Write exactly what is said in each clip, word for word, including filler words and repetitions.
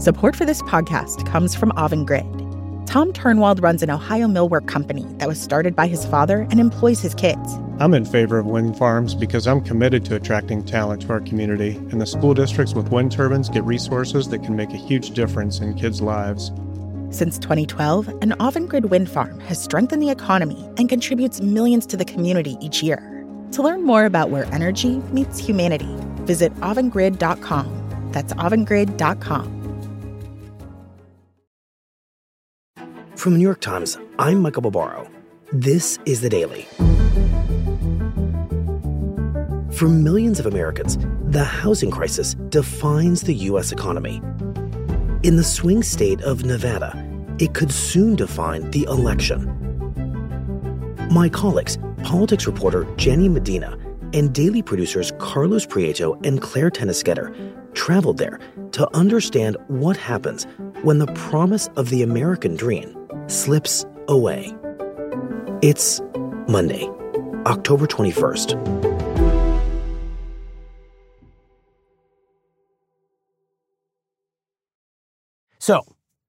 Support for this podcast comes from Avangrid. Tom Turnwald runs an Ohio millwork company that was started by his father and employs his kids. I'm in favor of wind farms because I'm committed to attracting talent to our community, and the school districts with wind turbines get resources that can make a huge difference in kids' lives. Since twenty twelve, an Avangrid wind farm has strengthened the economy and contributes millions to the community each year. To learn more about where energy meets humanity, visit avangrid dot com. That's avangrid dot com. From the New York Times, I'm Michael Barbaro. This is The Daily. For millions of Americans, the housing crisis defines the U S economy. In the swing state of Nevada, it could soon define the election. My colleagues, politics reporter Jenny Medina and daily producers Carlos Prieto and Claire Tennisketter traveled there to understand what happens when the promise of the American dream slips away. It's Monday, October twenty-first. So,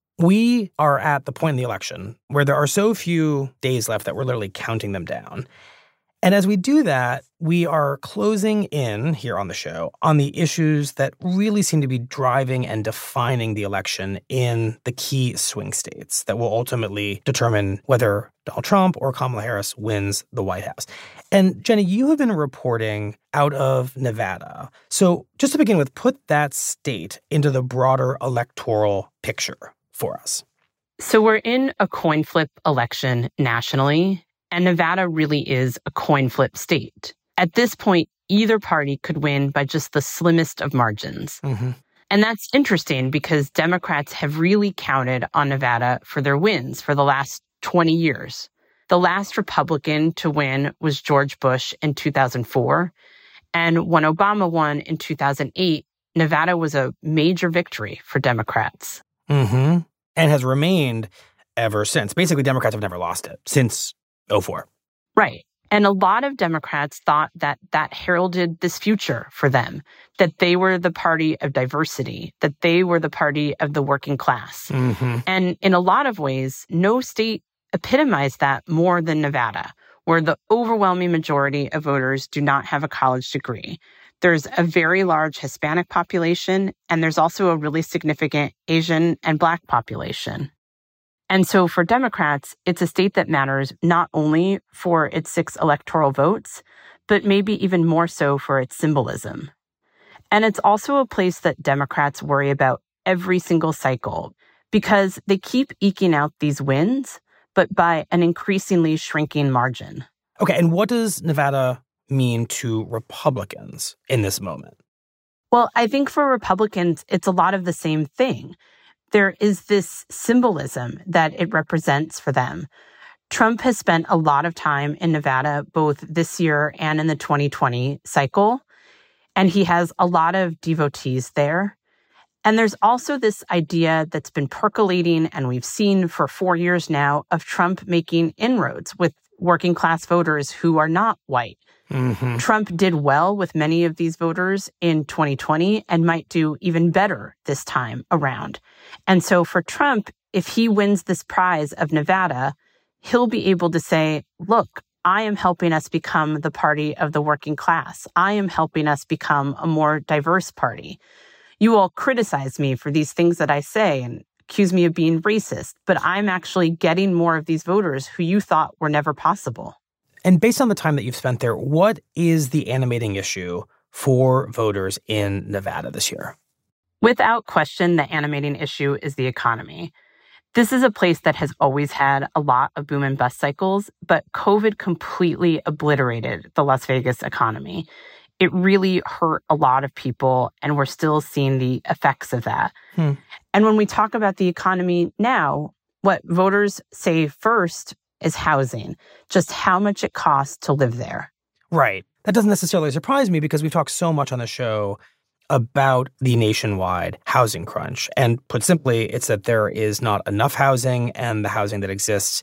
we are at the point in the election where there are so few days left that we're literally counting them down. And as we do that, we are closing in here on the show on the issues that really seem to be driving and defining the election in the key swing states that will ultimately determine whether Donald Trump or Kamala Harris wins the White House. And Jenny, you have been reporting out of Nevada. So just to begin with, put that state into the broader electoral picture for us. So we're in a coin flip election nationally. And Nevada really is a coin flip state. At this point, either party could win by just the slimmest of margins. Mm-hmm. And that's interesting because Democrats have really counted on Nevada for their wins for the last twenty years. The last Republican to win was George Bush in two thousand four. And when Obama won in two thousand eight, Nevada was a major victory for Democrats. Mm-hmm. And has remained ever since. Basically, Democrats have never lost it since oh four. Right. And a lot of Democrats thought that that heralded this future for them, that they were the party of diversity, that they were the party of the working class. Mm-hmm. And in a lot of ways, no state epitomized that more than Nevada, where the overwhelming majority of voters do not have a college degree. There's a very large Hispanic population, and there's also a really significant Asian and Black population. And so for Democrats, it's a state that matters not only for its six electoral votes, but maybe even more so for its symbolism. And it's also a place that Democrats worry about every single cycle because they keep eking out these wins, but by an increasingly shrinking margin. Okay, and what does Nevada mean to Republicans in this moment? Well, I think for Republicans, it's a lot of the same thing. There is this symbolism that it represents for them. Trump has spent a lot of time in Nevada, both this year and in the twenty twenty cycle, and he has a lot of devotees there. And there's also this idea that's been percolating, and we've seen for four years now, of Trump making inroads with working class voters who are not white. Mm-hmm. Trump did well with many of these voters in twenty twenty and might do even better this time around. And so for Trump, if he wins this prize of Nevada, he'll be able to say, look, I am helping us become the party of the working class. I am helping us become a more diverse party. You all criticize me for these things that I say and accuse me of being racist, but I'm actually getting more of these voters who you thought were never possible. And based on the time that you've spent there, what is the animating issue for voters in Nevada this year? Without question, the animating issue is the economy. This is a place that has always had a lot of boom and bust cycles, but COVID completely obliterated the Las Vegas economy. It really hurt a lot of people, and we're still seeing the effects of that. Hmm. And when we talk about the economy now, what voters say first is housing, just how much it costs to live there. Right. That doesn't necessarily surprise me because we've talked so much on the show about the nationwide housing crunch. And put simply, it's that there is not enough housing and the housing that exists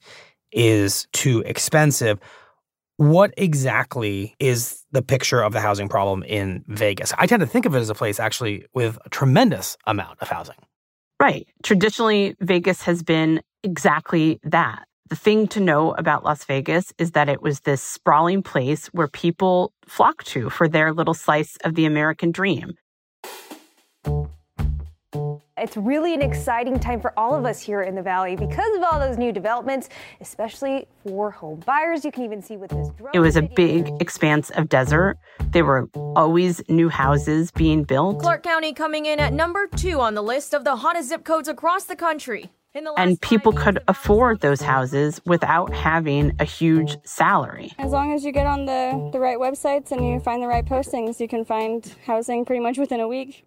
is too expensive. What exactly is the picture of the housing problem in Vegas? I tend to think of it as a place actually with a tremendous amount of housing. Right. Traditionally, Vegas has been exactly that. The thing to know about Las Vegas is that it was this sprawling place where people flocked to for their little slice of the American dream. It's really an exciting time for all of us here in the Valley because of all those new developments, especially for home buyers. You can even see with this drone. It was a big expanse of desert. There were always new houses being built. Clark County coming in at number two on the list of the hottest zip codes across the country. And people could afford those houses without having a huge salary. As long as you get on the, the right websites and you find the right postings, you can find housing pretty much within a week.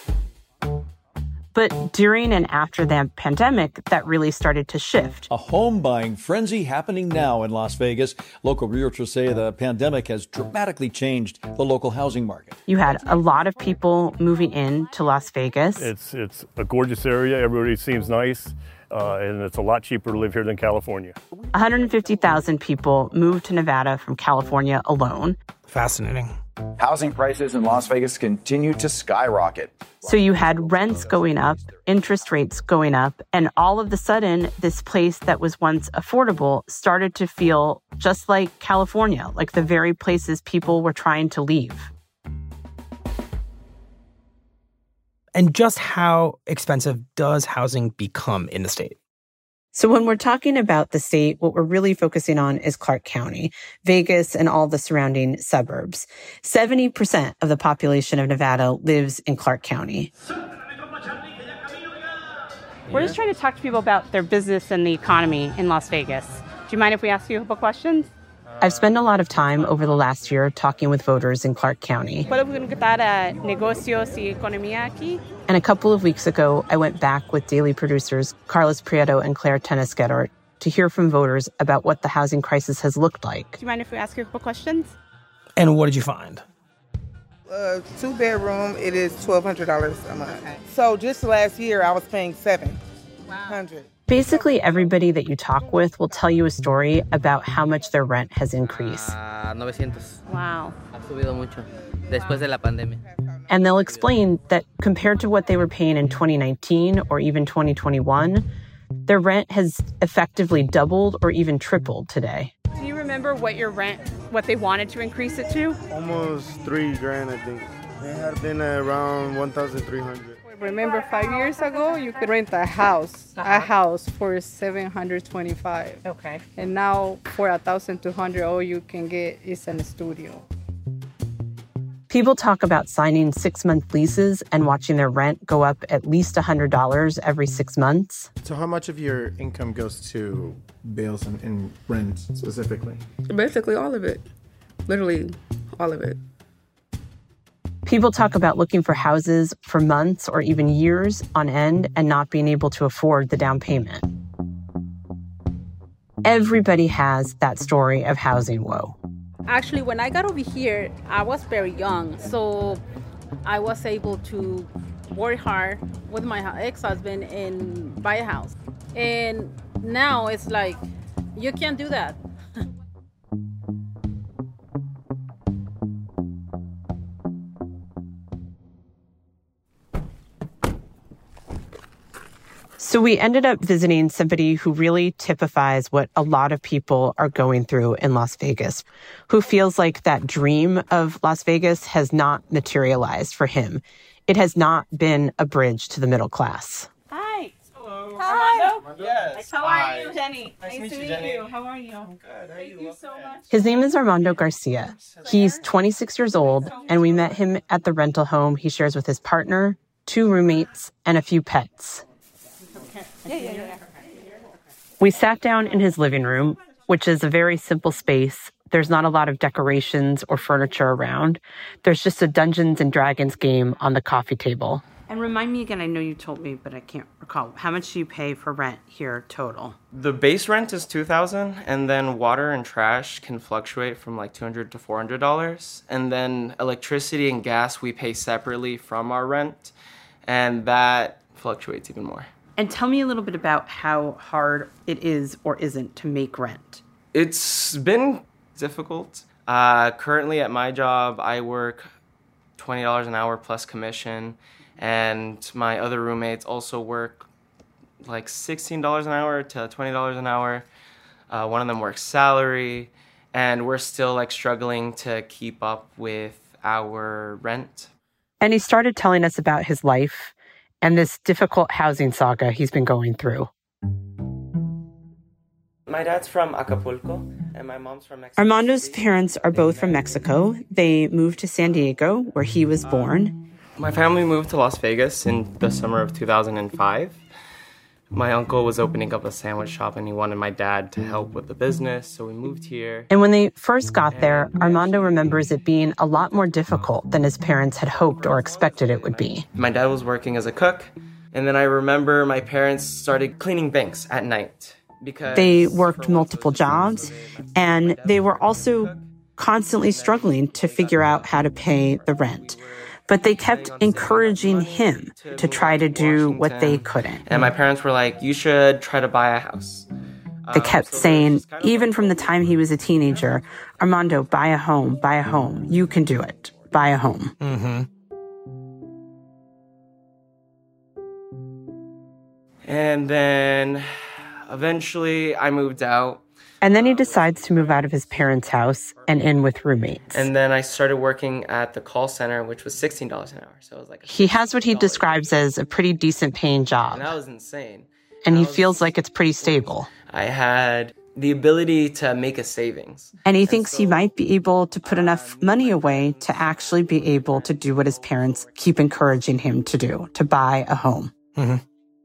But during and after the pandemic, that really started to shift. A home buying frenzy happening now in Las Vegas. Local realtors say the pandemic has dramatically changed the local housing market. You had a lot of people moving in to Las Vegas. It's it's a gorgeous area. Everybody seems nice, uh, and it's a lot cheaper to live here than California. one hundred fifty thousand people moved to Nevada from California alone. Fascinating. Housing prices in Las Vegas continue to skyrocket. So you had rents going up, interest rates going up, and all of a sudden, this place that was once affordable started to feel just like California, like the very places people were trying to leave. And just how expensive does housing become in the state? So when we're talking about the state, what we're really focusing on is Clark County, Vegas, and all the surrounding suburbs. seventy percent of the population of Nevada lives in Clark County. We're just trying to talk to people about their business and the economy in Las Vegas. Do you mind if we ask you a couple questions? I've spent a lot of time over the last year talking with voters in Clark County. ¿Puedo preguntar a negocios y economía aquí? And a couple of weeks ago, I went back with Daily producers Carlos Prieto and Claire Tennisketter to hear from voters about what the housing crisis has looked like. Do you mind if we ask you a couple questions? And what did you find? Uh, two bedroom, it is twelve hundred dollars a month. Okay. So just last year, I was paying seven hundred dollars. Basically, everybody that you talk with will tell you a story about how much their rent has increased. Uh, nine hundred. Wow. Ha subido mucho después de la pandemia. And they'll explain that compared to what they were paying in twenty nineteen or even twenty twenty-one, their rent has effectively doubled or even tripled today. Do you remember what your rent, what they wanted to increase it to? Almost three grand, I think. It had been around one thousand three hundred. Remember, five years ago, you could rent a house, uh-huh. a house for seven hundred twenty-five. Okay. And now for one thousand two hundred, all you can get is a studio. People talk about signing six-month leases and watching their rent go up at least one hundred dollars every six months. So how much of your income goes to bills and, and rent specifically? Basically all of it. Literally all of it. People talk about looking for houses for months or even years on end and not being able to afford the down payment. Everybody has that story of housing woe. Actually, when I got over here, I was very young, so I was able to work hard with my ex-husband and buy a house. And now it's like, you can't do that. So we ended up visiting somebody who really typifies what a lot of people are going through in Las Vegas, who feels like that dream of Las Vegas has not materialized for him. It has not been a bridge to the middle class. Hi. Hello. Hi. Armando? Yes. How Hi. are you, Jenny? Nice, nice to meet, to you, meet Jenny. you. How are you? I'm good. How Thank you? you so much. His name is Armando Garcia. He's twenty-six years old, and we met him at the rental home he shares with his partner, two roommates, and a few pets. Yeah, yeah, yeah. We sat down in his living room, which is a very simple space. There's not a lot of decorations or furniture around. There's just a Dungeons and Dragons game on the coffee table. And remind me again, I know you told me, but I can't recall. How much do you pay for rent here total? The base rent is two thousand dollars, and then water and trash can fluctuate from like two hundred dollars to four hundred dollars. And then electricity and gas we pay separately from our rent, and that fluctuates even more. And tell me a little bit about how hard it is or isn't to make rent. It's been difficult. Uh, currently at my job, I work twenty dollars an hour plus commission, And my other roommates also work like sixteen dollars an hour to twenty dollars an hour. Uh, one of them works salary, and we're still like struggling to keep up with our rent. And he started telling us about his life and this difficult housing saga he's been going through. My dad's from Acapulco, and my mom's from Mexico. Armando's parents are both from Mexico. They moved to San Diego, where he was born. My family moved to Las Vegas in the summer of two thousand five. My uncle was opening up a sandwich shop and he wanted my dad to help with the business, so we moved here. And when they first got there, Armando remembers it being a lot more difficult than his parents had hoped or expected it would be. My dad was working as a cook, and then I remember my parents started cleaning banks at night. Because they worked multiple jobs, and they were also constantly struggling to figure out how to pay the rent. But they kept encouraging him to try to do what they couldn't. And my parents were like, you should try to buy a house. They kept saying, even from the time he was a teenager, Armando, buy a home, buy a home. You can do it. Buy a home. Mm-hmm. And then eventually I moved out. And then he decides to move out of his parents' house and in with roommates. And then I started working at the call center, which was sixteen dollars an hour. So it was like he has what he describes as a pretty decent paying job. And that was insane. And he feels like it's pretty stable. I had the ability to make a savings. And he thinks he might be able to put enough money away to actually be able to do what his parents keep encouraging him to do, to buy a home. Mm-hmm.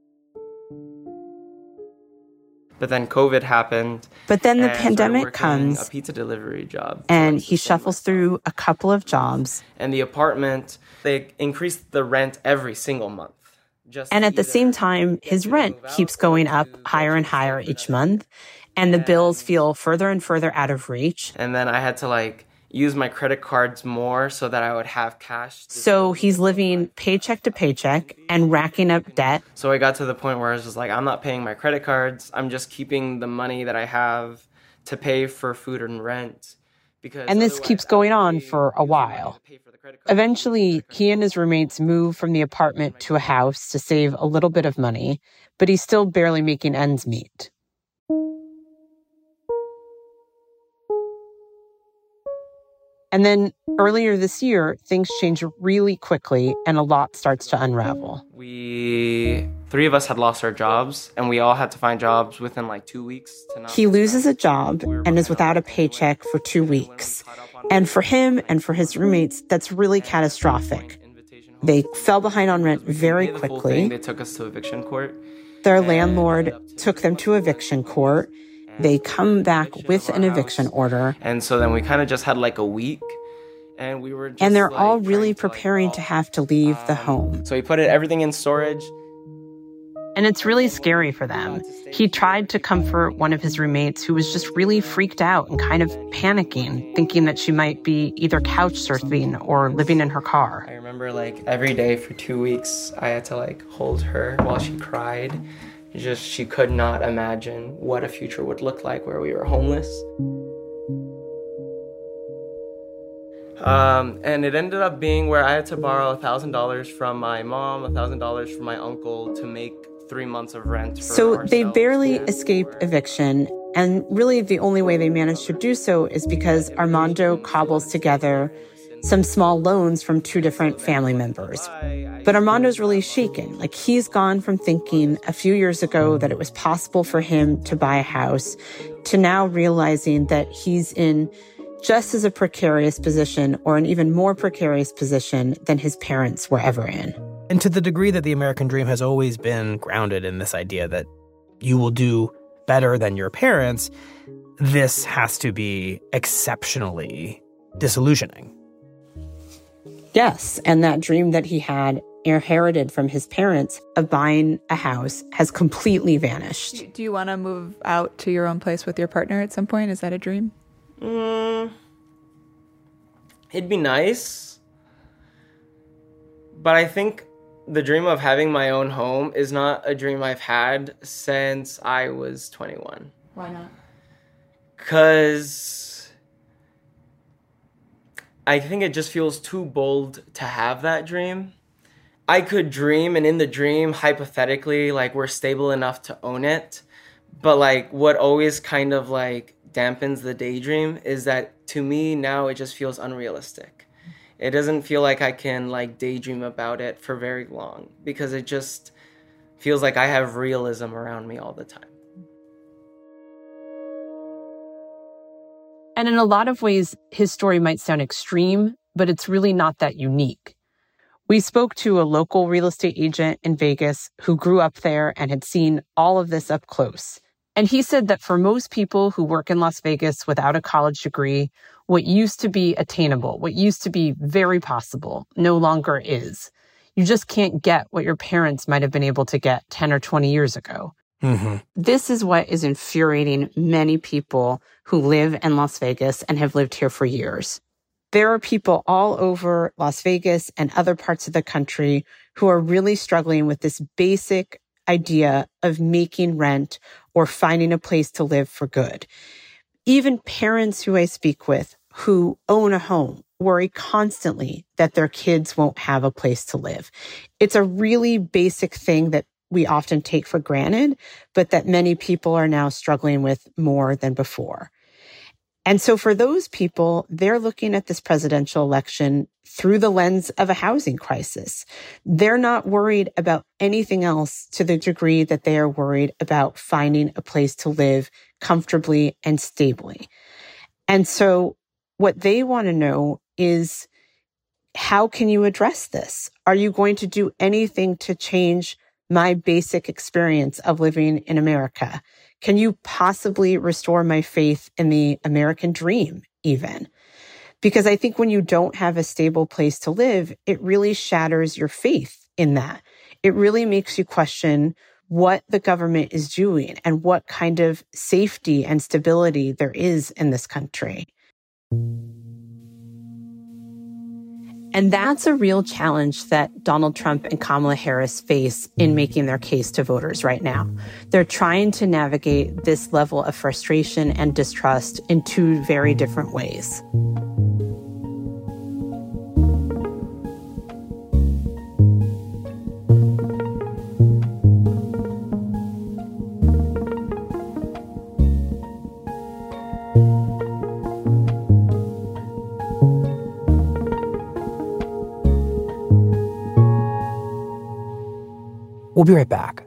But then COVID happened. But then the pandemic comes. A pizza delivery job. And he shuffles through a couple of jobs. And the apartment, they increased the rent every single month. Just and at the same time, his rent keeps going up higher and higher each month. And the bills feel further and further out of reach. And then I had to like use my credit cards more so that I would have cash. So he's living paycheck to paycheck and racking up debt. So I got to the point where I was just like, I'm not paying my credit cards. I'm just keeping the money that I have to pay for food and rent. Because and this keeps going on for a while. Eventually, he and his roommates move from the apartment to a house to save a little bit of money, but he's still barely making ends meet. And then earlier this year, things change really quickly and a lot starts to unravel. We, three of us had lost our jobs and we all had to find jobs within like two weeks. To not he loses a job and is without a paycheck for two weeks. And for him and for his roommates, that's really catastrophic. They fell behind on rent very quickly. They took us to eviction court. Their landlord took them to eviction court. They come back with an eviction order. And so then we kind of just had like a week. And we were just And they're like all really to, like, preparing to have to leave the home. So we put it, everything in storage. And it's really scary for them. He tried to comfort one of his roommates who was just really freaked out and kind of panicking, thinking that she might be either couch surfing or living in her car. I remember like every day for two weeks, I had to like hold her while she cried. Just, she could not imagine what a future would look like where we were homeless. Um, and it ended up being where I had to borrow one thousand dollars from my mom, one thousand dollars from my uncle to make three months of rent for So ourselves. they barely escape eviction. And really the only way they manage to do so is because Armando cobbles together some small loans from two different family members. But Armando's really shaken. Like, he's gone from thinking a few years ago that it was possible for him to buy a house to now realizing that he's in just as a precarious position or an even more precarious position than his parents were ever in. And to the degree that the American dream has always been grounded in this idea that you will do better than your parents, this has to be exceptionally disillusioning. Yes, and that dream that he had inherited from his parents of buying a house has completely vanished. Do you want to move out to your own place with your partner at some point? Is that a dream? Mm, it'd be nice. But I think the dream of having my own home is not a dream I've had since I was twenty-one. Why not? Because I think it just feels too bold to have that dream. I could dream, and in the dream, hypothetically, like, we're stable enough to own it. But, like, what always kind of, like, dampens the daydream is that, to me, now it just feels unrealistic. It doesn't feel like I can, like, daydream about it for very long, because it just feels like I have realism around me all the time. And in a lot of ways, his story might sound extreme, but it's really not that unique. We spoke to a local real estate agent in Vegas who grew up there and had seen all of this up close. And he said that for most people who work in Las Vegas without a college degree, what used to be attainable, what used to be very possible, no longer is. You just can't get what your parents might have been able to get ten or twenty years ago. Mm-hmm. This is what is infuriating many people who live in Las Vegas and have lived here for years. There are people all over Las Vegas and other parts of the country who are really struggling with this basic idea of making rent or finding a place to live for good. Even parents who I speak with who own a home worry constantly that their kids won't have a place to live. It's a really basic thing that we often take for granted, but that many people are now struggling with more than before. And so for those people, they're looking at this presidential election through the lens of a housing crisis. They're not worried about anything else to the degree that they are worried about finding a place to live comfortably and stably. And so what they want to know is, how can you address this? Are you going to do anything to change my basic experience of living in America? Can you possibly restore my faith in the American dream even? Because I think when you don't have a stable place to live, it really shatters your faith in that. It really makes you question what the government is doing and what kind of safety and stability there is in this country. And that's a real challenge that Donald Trump and Kamala Harris face in making their case to voters right now. They're trying to navigate this level of frustration and distrust in two very different ways. We'll be right back.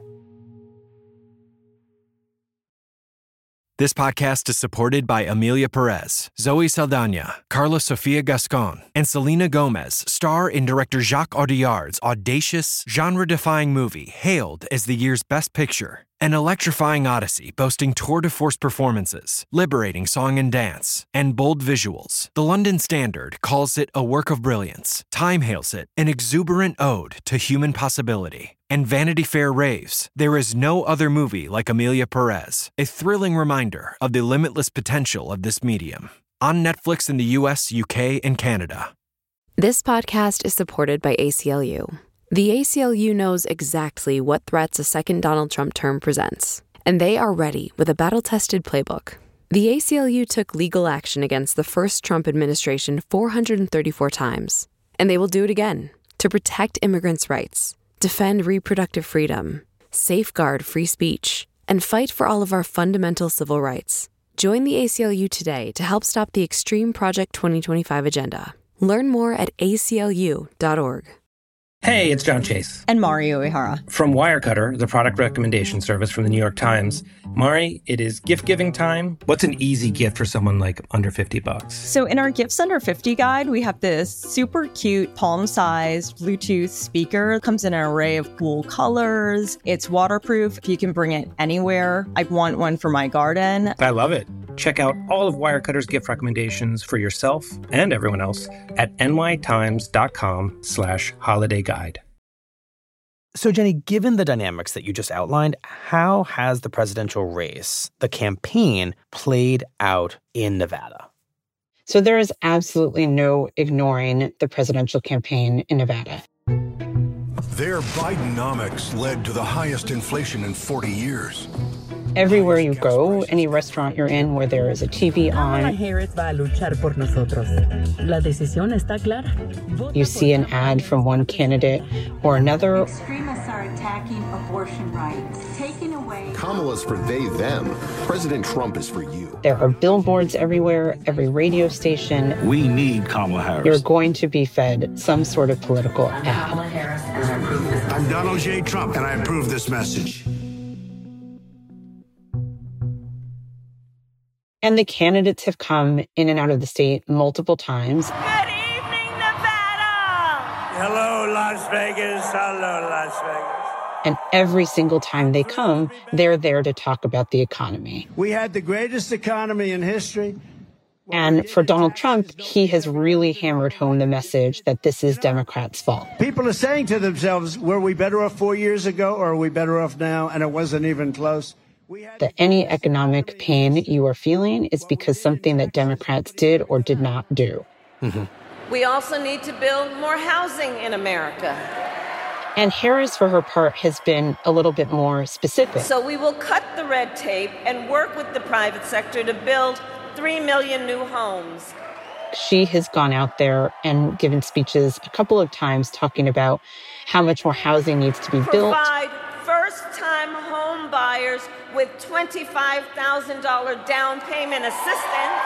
This podcast is supported by Amelia Perez, Zoe Saldana, Carla Sofia Gascon, and Selena Gomez star in director Jacques Audiard's audacious, genre-defying movie hailed as the year's best picture. An electrifying odyssey boasting tour de force performances, liberating song and dance, and bold visuals. The London Standard calls it a work of brilliance. Time hails it an exuberant ode to human possibility. And Vanity Fair raves, there is no other movie like Amelia Perez, a thrilling reminder of the limitless potential of this medium. On Netflix in the U S, U K, and Canada. This podcast is supported by A C L U. The A C L U knows exactly what threats a second Donald Trump term presents, and they are ready with a battle-tested playbook. The A C L U took legal action against the first Trump administration four hundred thirty-four times, and they will do it again to protect immigrants' rights, defend reproductive freedom, safeguard free speech, and fight for all of our fundamental civil rights. Join the A C L U today to help stop the extreme Project twenty twenty-five agenda. Learn more at A C L U dot org. Hey, it's John Chase. And Mari Uehara. From Wirecutter, the product recommendation service from the New York Times. Mari, it is gift-giving time. What's an easy gift for someone like under fifty bucks? So in our Gifts Under fifty guide, we have this super cute palm-sized Bluetooth speaker. It comes in an array of cool colors. It's waterproof. You can bring it anywhere. I want one for my garden. I love it. Check out all of Wirecutter's gift recommendations for yourself and everyone else at nytimes.com slash holiday guide. So, Jenny, given the dynamics that you just outlined, how has the presidential race, the campaign, played out in Nevada? So there is absolutely no ignoring the presidential campaign in Nevada. Their Bidenomics led to the highest inflation in forty years. everywhere you go, any restaurant you're in where there is a T V on, you see an ad from one candidate or another. Extremists are attacking abortion rights, taking away. Kamala's for they, them. President Trump is for you. There are billboards everywhere, every radio station. We need Kamala Harris. You're going to be fed some sort of political ad. Kamala Harris, and I approve this message. I'm Donald J. Trump, and I approve this message. And the candidates have come in and out of the state multiple times. Good evening, Nevada! Hello, Las Vegas. Hello, Las Vegas. And every single time they come, they're there to talk about the economy. We had the greatest economy in history. And for Donald Trump, he has really hammered home the message that this is Democrats' fault. People are saying to themselves, were we better off four years ago or are we better off now? And it wasn't even close. That any economic pain you are feeling is because something that Democrats did or did not do. Mm-hmm. We also need to build more housing in America. And Harris, for her part, has been a little bit more specific. So we will cut the red tape and work with the private sector to build three million new homes. She has gone out there and given speeches a couple of times talking about how much more housing needs to be built. Provide first-time home buyers with twenty-five thousand dollars down payment assistance.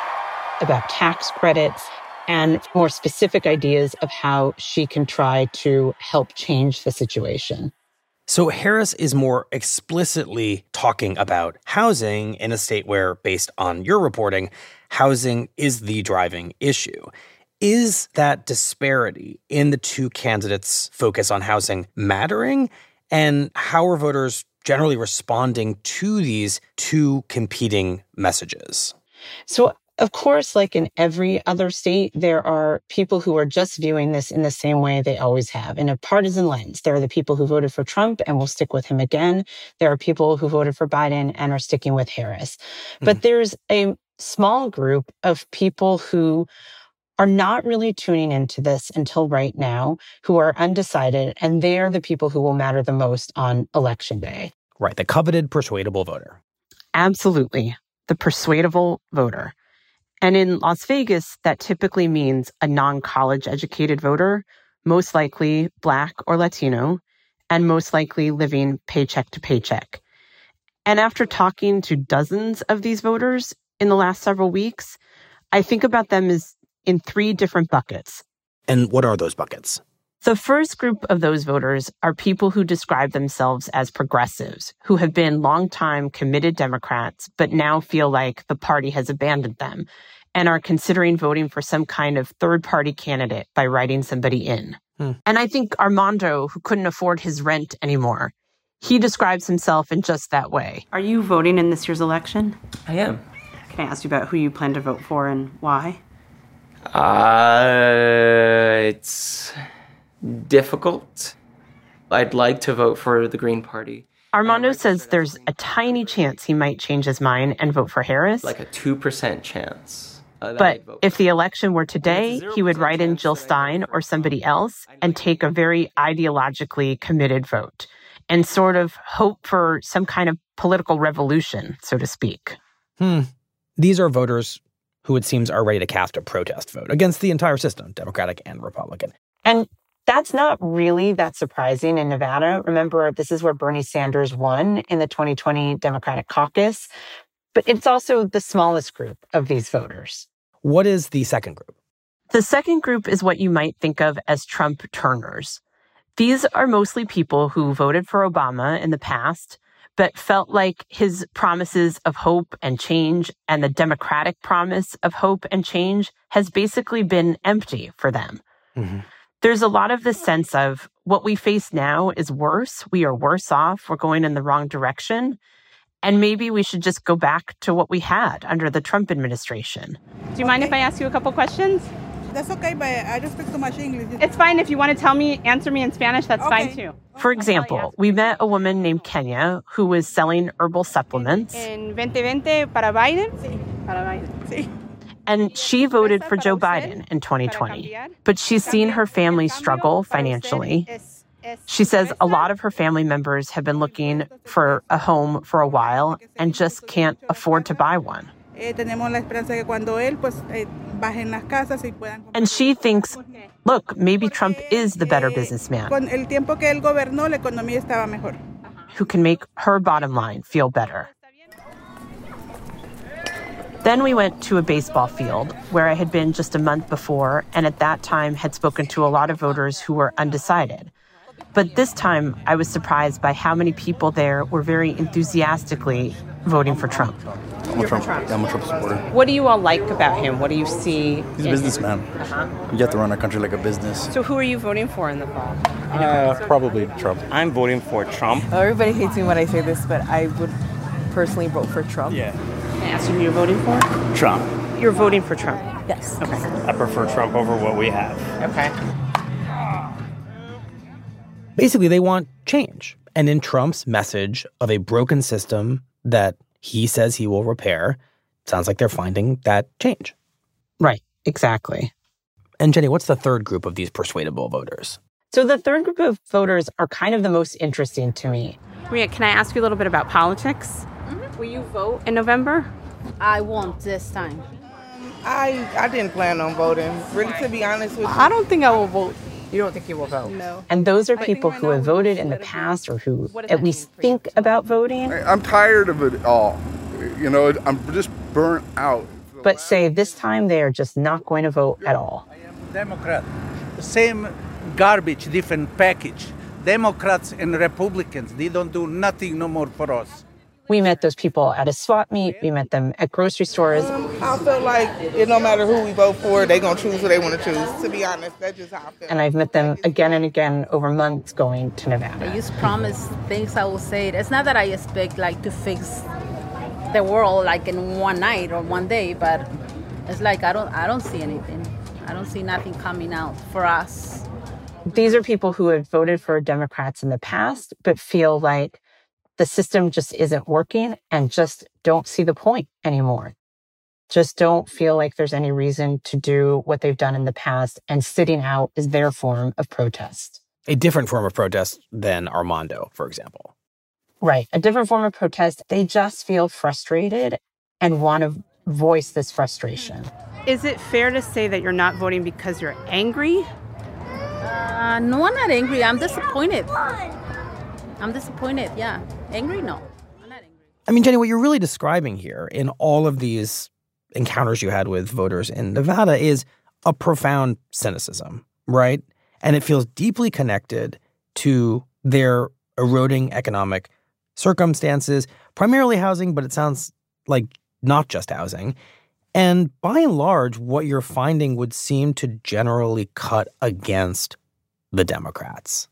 About tax credits and more specific ideas of how she can try to help change the situation. So Harris is more explicitly talking about housing in a state where, based on your reporting, housing is the driving issue. Is that disparity in the two candidates' focus on housing mattering? And how are voters generally responding to these two competing messages? So, of course, like in every other state, there are people who are just viewing this in the same way they always have, in a partisan lens. There are the people who voted for Trump and will stick with him again. There are people who voted for Biden and are sticking with Harris. Mm-hmm. But there's a small group of people who are not really tuning into this until right now, who are undecided, and they are the people who will matter the most on Election Day. Right, the coveted persuadable voter. Absolutely, the persuadable voter. And in Las Vegas, that typically means a non-college educated voter, most likely Black or Latino, and most likely living paycheck to paycheck. And after talking to dozens of these voters in the last several weeks, I think about them as in three different buckets. And what are those buckets? The first group of those voters are people who describe themselves as progressives, who have been longtime committed Democrats, but now feel like the party has abandoned them and are considering voting for some kind of third-party candidate by writing somebody in. Hmm. And I think Armando, who couldn't afford his rent anymore, he describes himself in just that way. Are you voting in this year's election? I am. Can I ask you about who you plan to vote for and why? Uh, it's difficult. I'd like to vote for the Green Party. Armando says there's a tiny chance he might change his mind and vote for Harris. Like a two percent chance. Uh, but if the election were today, he would write in Jill Stein or somebody else and take a very ideologically committed vote and sort of hope for some kind of political revolution, so to speak. Hmm. These are voters who it seems are ready to cast a protest vote against the entire system, Democratic and Republican. And that's not really that surprising in Nevada. Remember, this is where Bernie Sanders won in the twenty twenty Democratic caucus. But it's also the smallest group of these voters. What is the second group? The second group is what you might think of as Trump turners. These are mostly people who voted for Obama in the past, but felt like his promises of hope and change and the Democratic promise of hope and change has basically been empty for them. Mm-hmm. There's a lot of this sense of what we face now is worse. We are worse off. We're going in the wrong direction. And maybe we should just go back to what we had under the Trump administration. Do you mind if I ask you a couple questions? That's okay, but I don't speak too much English. It's fine. If you want to tell me, answer me in Spanish, that's okay. Fine too. For example, we met a woman named Kenya who was selling herbal supplements. En twenty twenty para Biden? Sí, para Biden. Sí. And she voted for Joe Biden in twenty twenty. But she's seen her family struggle financially. She says a lot of her family members have been looking for a home for a while and just can't afford to buy one. And she thinks, look, maybe Trump is the better businessman who can make her bottom line feel better. Then we went to a baseball field where I had been just a month before, and at that time had spoken to a lot of voters who were undecided. But this time, I was surprised by how many people there were very enthusiastically voting for Trump. I'm a Trump, yeah, I'm a Trump supporter. What do you all like about him? What do you see? He's a businessman. Uh-huh. You have to run our country like a business. So who are you voting for in the fall? Uh, probably Trump. I'm voting for Trump. Oh, everybody hates me when I say this, but I would personally vote for Trump. Yeah. Can I ask you who you're voting for? Trump. You're voting for Trump? Yes. Okay. I prefer Trump over what we have. Okay. Basically, they want change. And in Trump's message of a broken system that he says he will repair, it sounds like they're finding that change. Right, exactly. And Jenny, what's the third group of these persuadable voters? So the third group of voters are kind of the most interesting to me. Maria, can I ask you a little bit about politics? Mm-hmm. Will you vote in November? I won't this time. I I didn't plan on voting. Really, to be honest with you. I don't think I will vote. You don't think you will vote? No. And those are people who have voted in the past or who at least think about voting. I'm tired of it all. You know, I'm just burnt out. But say this time they are just not going to vote at all. I am Democrat. Same garbage, different package. Democrats and Republicans, they don't do nothing no more for us. We met those people at a swap meet. We met them at grocery stores. I feel like it, no matter who we vote for, they're going to choose who they want to choose. To be honest, that's just how I feel. And I've met them again and again over months going to Nevada. I just promise things I will say. It's not that I expect like to fix the world like in one night or one day, but it's like I don't I don't see anything. I don't see nothing coming out for us. These are people who have voted for Democrats in the past, but feel like the system just isn't working and just don't see the point anymore. Just don't feel like there's any reason to do what they've done in the past, and sitting out is their form of protest. A different form of protest than Armando, for example. Right. A different form of protest. They just feel frustrated and want to voice this frustration. Is it fair to say that you're not voting because you're angry? Uh, no, I'm not angry. I'm disappointed. I'm disappointed, yeah. Angry? No. I'm not angry. I mean, Jenny, what you're really describing here in all of these encounters you had with voters in Nevada is a profound cynicism, right? And it feels deeply connected to their eroding economic circumstances, primarily housing, but it sounds like not just housing. And by and large, what you're finding would seem to generally cut against the Democrats.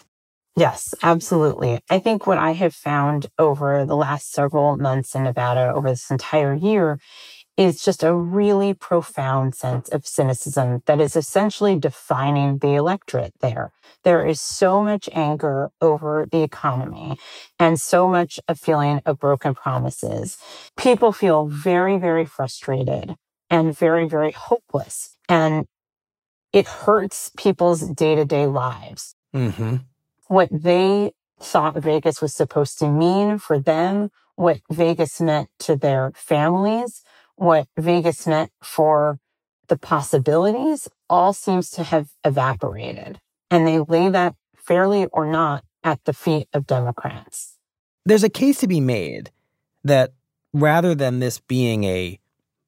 Yes, absolutely. I think what I have found over the last several months in Nevada, over this entire year, is just a really profound sense of cynicism that is essentially defining the electorate there. There is so much anger over the economy and so much a feeling of broken promises. People feel very, very frustrated and very, very hopeless. And it hurts people's day-to-day lives. Mm-hmm. What they thought Vegas was supposed to mean for them, what Vegas meant to their families, what Vegas meant for the possibilities, all seems to have evaporated. And they lay that, fairly or not, at the feet of Democrats. There's a case to be made that rather than this being a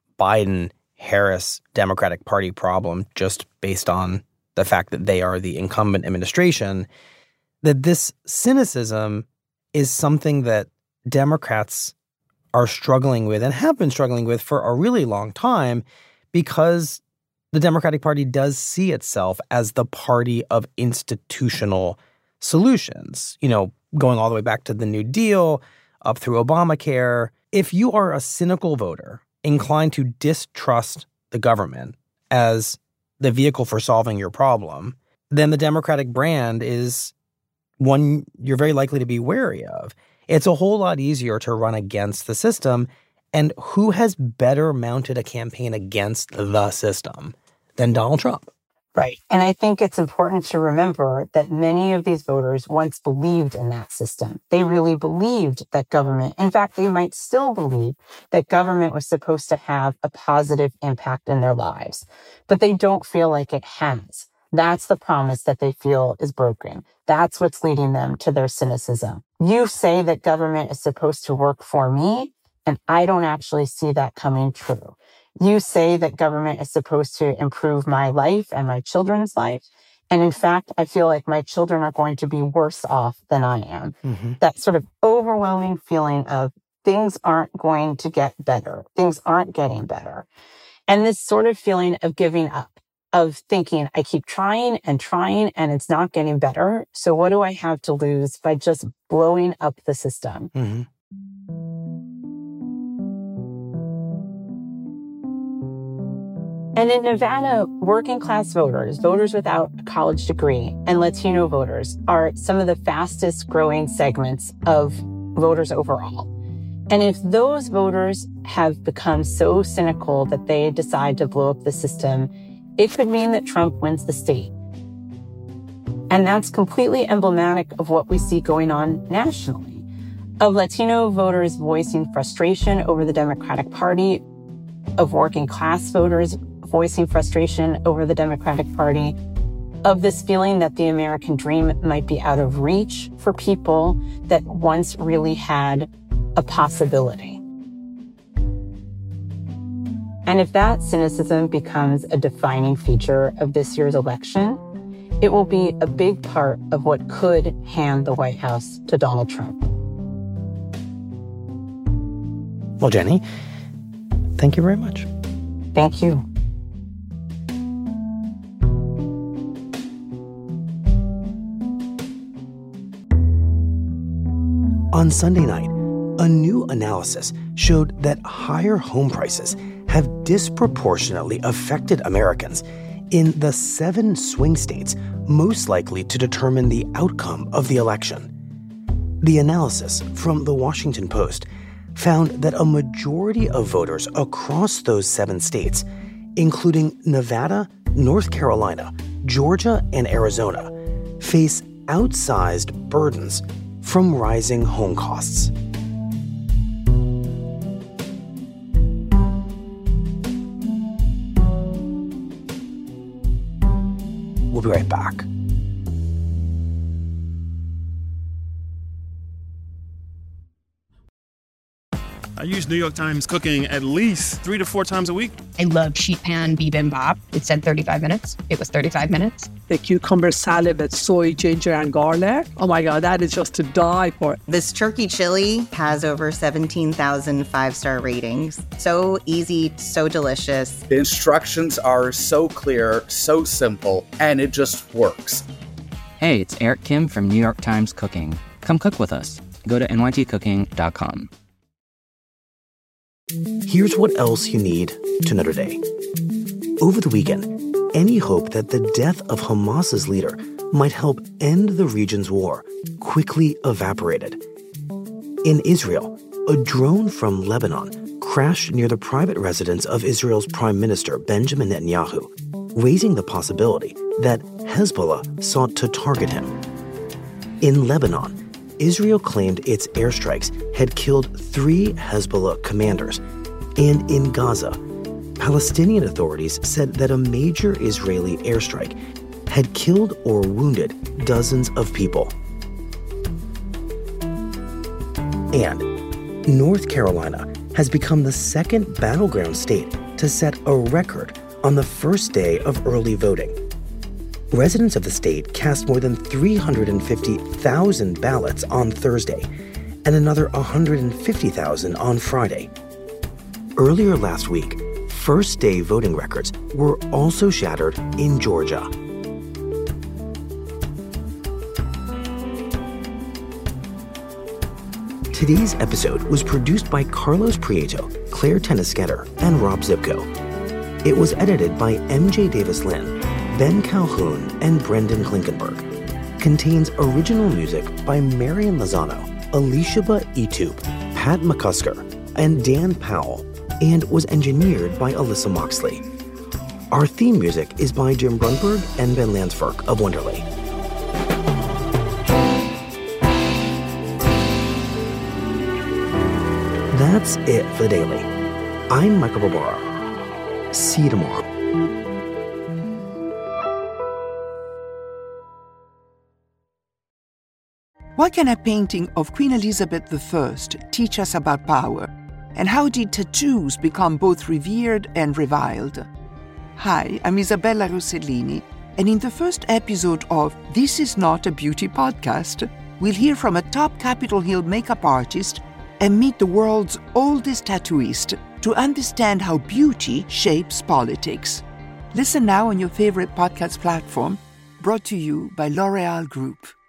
Biden-Harris Democratic Party problem just based on the fact that they are the incumbent administration, that this cynicism is something that Democrats are struggling with and have been struggling with for a really long time because the Democratic Party does see itself as the party of institutional solutions, you know, going all the way back to the New Deal, up through Obamacare. If you are a cynical voter inclined to distrust the government as the vehicle for solving your problem, then the Democratic brand is one you're very likely to be wary of. It's a whole lot easier to run against the system. And who has better mounted a campaign against the system than Donald Trump? Right. And I think it's important to remember that many of these voters once believed in that system. They really believed that government, in fact, they might still believe that government was supposed to have a positive impact in their lives, but they don't feel like it has. That's the promise that they feel is broken. That's what's leading them to their cynicism. You say that government is supposed to work for me, and I don't actually see that coming true. You say that government is supposed to improve my life and my children's life. And in fact, I feel like my children are going to be worse off than I am. Mm-hmm. That sort of overwhelming feeling of things aren't going to get better. Things aren't getting better. And this sort of feeling of giving up, of thinking, I keep trying and trying and it's not getting better. So what do I have to lose by just blowing up the system? Mm-hmm. And in Nevada, working class voters, voters without a college degree, and Latino voters are some of the fastest growing segments of voters overall. And if those voters have become so cynical that they decide to blow up the system, it could mean that Trump wins the state. And that's completely emblematic of what we see going on nationally, of Latino voters voicing frustration over the Democratic Party, of working class voters voicing frustration over the Democratic Party, of this feeling that the American dream might be out of reach for people that once really had a possibility. And if that cynicism becomes a defining feature of this year's election, it will be a big part of what could hand the White House to Donald Trump. Well, Jenny, thank you very much. Thank you. On Sunday night, a new analysis showed that higher home prices have disproportionately affected Americans in the seven swing states most likely to determine the outcome of the election. The analysis from The Washington Post found that a majority of voters across those seven states, including Nevada, North Carolina, Georgia, and Arizona, face outsized burdens from rising home costs. We'll be right back. I use New York Times Cooking at least three to four times a week. I love sheet pan bibimbap. It said thirty-five minutes. It was thirty-five minutes. The cucumber salad with soy, ginger, and garlic. Oh my God, that is just to die for. This turkey chili has over seventeen thousand five-star ratings. So easy, so delicious. The instructions are so clear, so simple, and it just works. Hey, it's Eric Kim from New York Times Cooking. Come cook with us. Go to N Y T cooking dot com. Here's what else you need to know today. Over the weekend, any hope that the death of Hamas's leader might help end the region's war quickly evaporated. In Israel, a drone from Lebanon crashed near the private residence of Israel's Prime Minister Benjamin Netanyahu, raising the possibility that Hezbollah sought to target him. In Lebanon, Israel claimed its airstrikes had killed three Hezbollah commanders. And in Gaza, Palestinian authorities said that a major Israeli airstrike had killed or wounded dozens of people. And North Carolina has become the second battleground state to set a record on the first day of early voting. Residents of the state cast more than three hundred fifty thousand ballots on Thursday and another one hundred fifty thousand on Friday. Earlier last week, first-day voting records were also shattered in Georgia. Today's episode was produced by Carlos Prieto, Claire Tennisketter, and Rob Zipko. It was edited by M J Davis-Lynn, Ben Calhoun, and Brendan Klinkenberg. Contains original music by Marian Lozano, Alicia Itube, Pat McCusker, and Dan Powell, and was engineered by Alyssa Moxley. Our theme music is by Jim Brunberg and Ben Landsverk of Wonderly. That's it for the Daily. I'm Michael Barbaro. See you tomorrow. What can a painting of Queen Elizabeth the First teach us about power? And how did tattoos become both revered and reviled? Hi, I'm Isabella Rossellini, and in the first episode of This Is Not a Beauty Podcast, we'll hear from a top Capitol Hill makeup artist and meet the world's oldest tattooist to understand how beauty shapes politics. Listen now on your favorite podcast platform, brought to you by L'Oreal Group.